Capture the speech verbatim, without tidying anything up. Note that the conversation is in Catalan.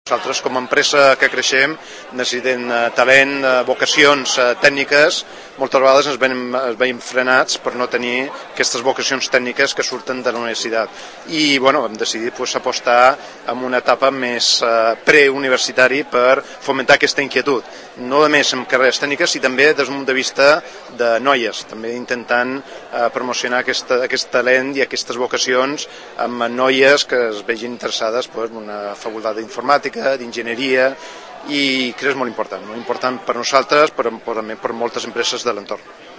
Nosaltres, com a empresa que creixem, necessitem talent, vocacions tècniques. Moltes vegades ens veiem, ens veiem frenats per no tenir aquestes vocacions tècniques que surten de la universitat. I bueno, hem decidit pues, apostar en una etapa més eh, preuniversitari per fomentar aquesta inquietud. No només en carreres tècniques, sinó també des d'un punt de vista de noies, també intentant eh, promocionar aquesta, aquest talent i aquestes vocacions amb noies que es vegin interessades pues, en una facultat d'informàtica, d'enginyeria, i crec que és molt important, molt important per nosaltres, però també per moltes empreses de l'entorn.